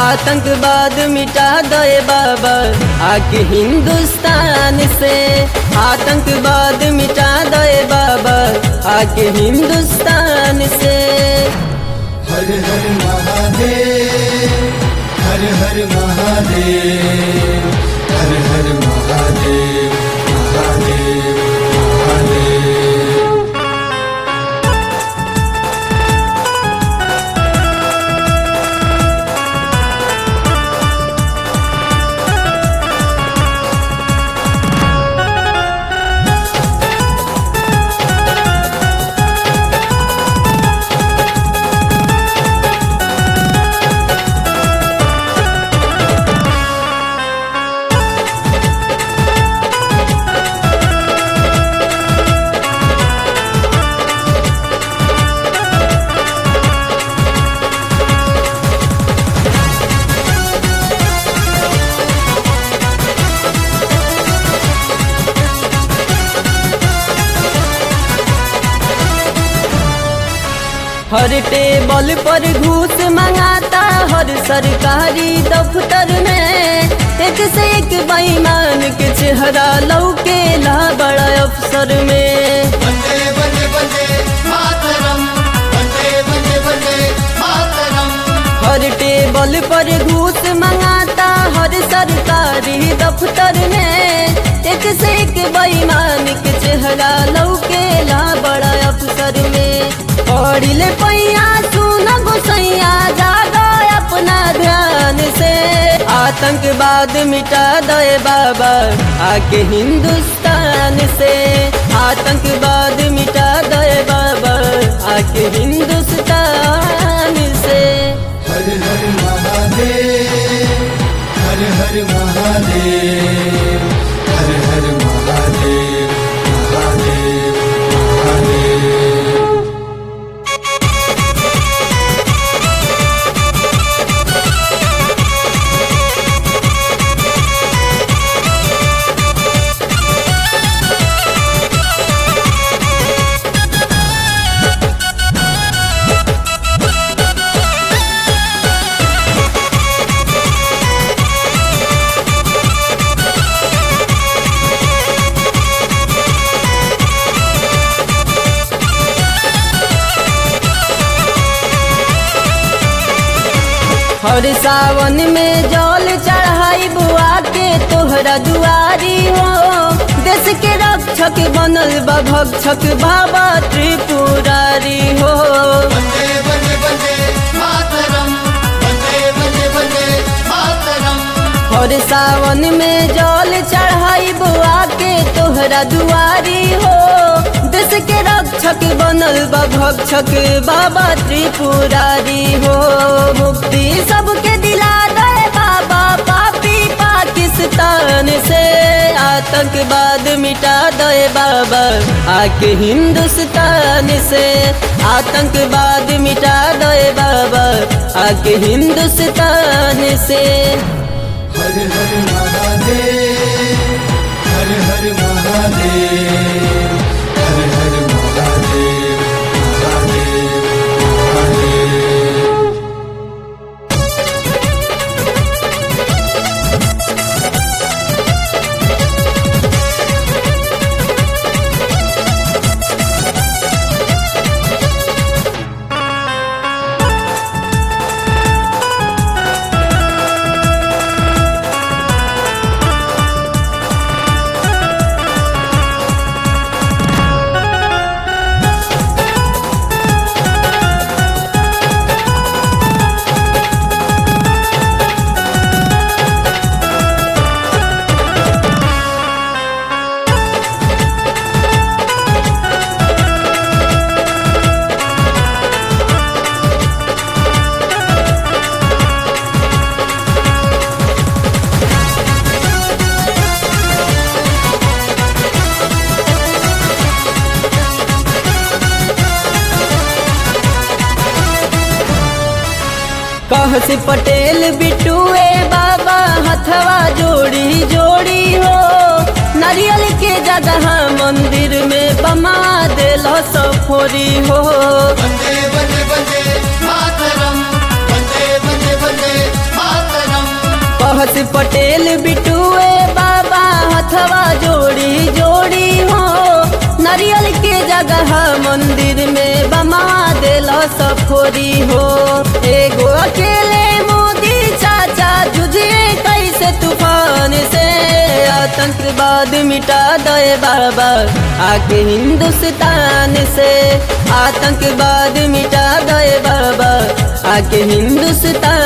आतंकवाद मिटा दे बाबा आके हिंदुस्तान से। आतंकवाद मिटा दे बाबा आके हिंदुस्तान से। हर हर महादेव, हर हर महादेव, हर हर महादेव, महादेव महादेव। हर टेबल पर घूस मंगाता हर सरकारी दफ्तर में। एक से एक बेईमान के चेहरा लौकेला बड़ा अफसर में। वंदे वंदे वंदे मातरम, वंदे वंदे वंदे मातरम। हर टेबल पर घूस मंगाता हर सरकारी दफ्तर में। एक से एक बेईमान के चेहरा लौकेला बड़ा अफसर में। पढ़िले पैया सुन गोसैया जागा अपना ध्यान से। आतंकवाद मिटा दे बाबा आके हिंदुस्तान से। आतंकवाद मिटा दे बाबा आके हिंदुस्तान से। हर हर महादेव, हर हर महादेव, हर हर महादेव, महादेव महादेव। हर सावन में जल चढ़ाई बुआ के तोहरा दुआरी हो। देश के रक्षक बनल बा भक्षक बाबा त्रिपुरारी हो। वंदे वंदे वंदे मातरम, वंदे वंदे वंदे मातरम। हर सावन में जल चढ़ाई बुआ के तोहरा दुआरी हो। देश के रक्षक बनल बा भक्षक बाबा त्रिपुरारी हो। मुक्ति सबके दिला दे बाबा पापी पाकिस्तान से। आतंकवाद मिटा दे बाबा आके हिंदुस्तान से। आतंकवाद मिटा दे बाबा आके हिंदुस्तान से। हर हर महादेव, हर हर महादेव, हर हर महादेव, महादेव महादेव। कह से पटेल बिटुए बाबा हथवा जोड़ी जोड़ी हो। नारियल के जगह मंदिर में बमा देल सफोरी हो। वंदे वंदे वंदे मातरम, वंदे वंदे वंदे मातरम। कहेल बिटुए बाबा हथवा जोड़ी जोड़ी हो, नारियल के जगह मंदिर में बमा देला सफोरी हो। एगो अकेले मोदी चाचा जुझे कैसे तूफान से, आतंकवाद मिटा दे बाबा आके हिंदुस्तान से, आतंकवाद मिटा दे बाबा आके हिंदुस्तान